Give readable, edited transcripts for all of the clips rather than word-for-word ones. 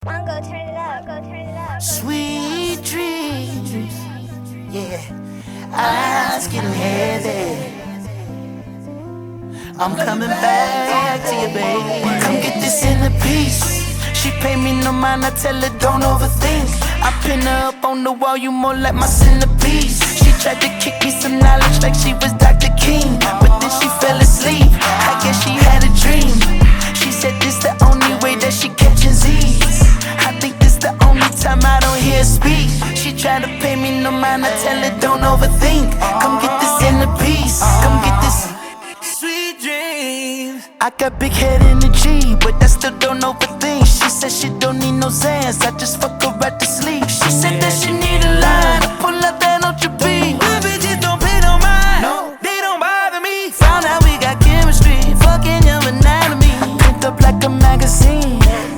Uncle, turn it up. Uncle, turn it up. Sweet dreams, yeah. Eyes getting heavy. I'm coming back to you, baby. Come get this inner peace. She pay me no mind, I tell her don't overthink. I pin her up on the wall, you more like my centerpiece. She tried to kick me some knowledge like she was Dr. King, but then she fell asleep. I guess she had a dream. She said this the only way that she catching Z's. I think this the only time I don't hear her speak. She tried to pay me no mind, I tell her don't overthink. Come get this inner peace. Come get this sweet dreams. I got big head energy, but I still don't overthink. She said she don't need no Zans, I just fuck her right to sleep. She said that she need a line, I pull up that on your beat. Good bitches don't pay no mind, no, they don't bother me. Found out we got chemistry, fucking your anatomy. Print up like a magazine,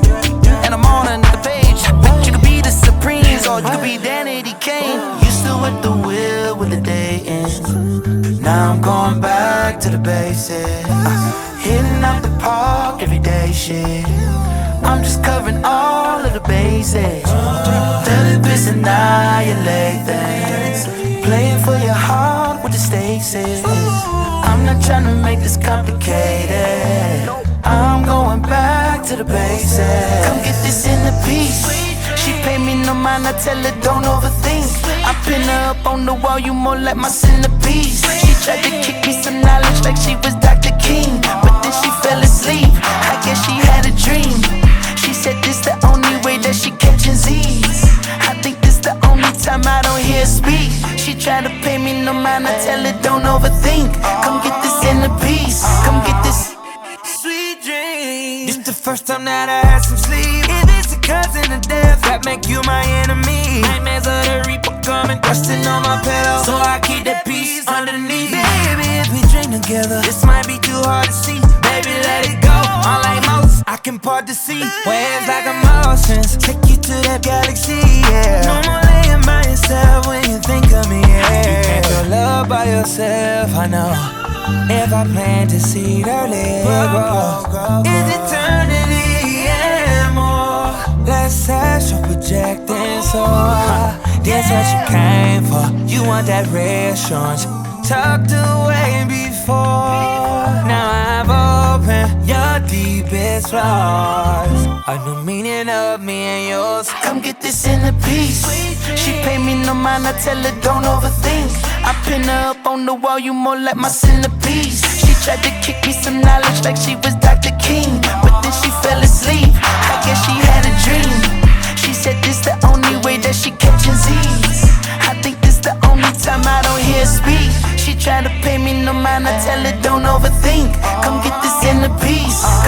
and I'm on another page. Bitch, you could be the Supremes, or you could be Danny D. Kane. Used to at the wheel when the day ends. Now I'm going back to the basics. Hitting out the park every day, shit. I'm just covering all of the basics. Therapists annihilate things. Playing for your heart with the stakes is. I'm not trying to make this complicated. I'm going back to the basics. Come get this inner peace. She pay me no mind, I tell her don't overthink. I pin her up on the wall, you more like my centerpiece. She tried to kick me some knowledge like she was Dr. King, but then she fell asleep. I guess she had a dream. She said this the only way that she catching Z's. I think this the only time I don't hear her speak. She tried to pay me no mind, I tell her don't overthink. Come get this inner peace. Come get this sweet dream. It's the first time that I had some sleep. If it's a cousin of death that make you my enemy. Nightmares of the reaper coming, resting on my pillow, so I keep that peace underneath. Baby, if we dream together, this might be too hard to see. Baby, let it go. Unlike most, I can part the sea. Waves like emotions, take you to that galaxy, yeah. No more laying by yourself when you think of me, yeah. You can't feel love by yourself, I know. If I plant to seed early, grow. Is eternity and more. Let's astral projecting so this what you came for. You want that reassurance tucked away before. Now I've opened your deepest flaws. A new meaning of me and yours. Come get this inner peace. She pay me no mind, I tell her don't overthink. I pin her up on the wall, you more like my centerpiece. She tried to kick me some knowledge like she was Dr. King, but then she fell asleep. I guess she had a dream. She said this the only way that she catching Z's. I think this the only time I don't hear her speak. She tried to pay me no mind, I tell her don't overthink. Come get this inner peace.